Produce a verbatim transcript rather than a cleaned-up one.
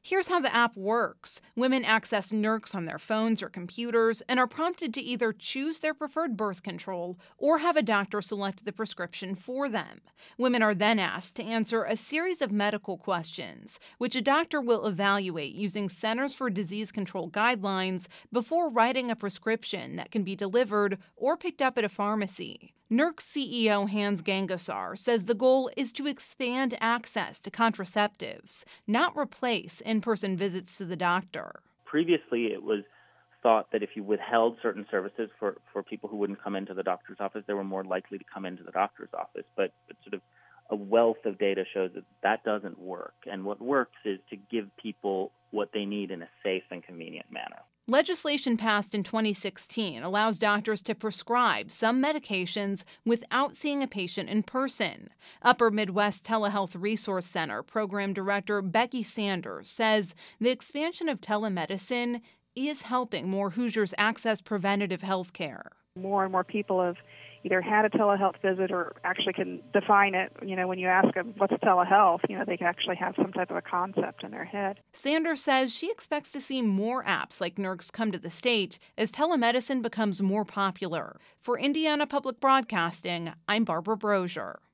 Here's how the app works. Women access Nurx on their phones or computers and are prompted to either choose their preferred birth control or have a doctor select the prescription for them. Women are then asked to answer a series of medical questions, which a doctor will evaluate using Centers for Disease Control guidelines before writing a prescription that can be delivered or picked up at a pharmacy. Nurx C E O Hans Gangasar says the goal is to expand access to contraceptives, not replace in-person visits to the doctor. Previously, it was thought that if you withheld certain services for, for people who wouldn't come into the doctor's office, they were more likely to come into the doctor's office. But, but sort of a wealth of data shows that that doesn't work. And what works is to give people what they need in a safe and convenient manner. Legislation passed in twenty sixteen allows doctors to prescribe some medications without seeing a patient in person. Upper Midwest Telehealth Resource Center Program Director Becky Sanders says the expansion of telemedicine is helping more Hoosiers access preventative health care. More and more people have either had a telehealth visit or actually can define it. You know, when you ask them, what's telehealth, you know, they can actually have some type of a concept in their head. Sanders says she expects to see more apps like Nurx come to the state as telemedicine becomes more popular. For Indiana Public Broadcasting, I'm Barbara Brosier.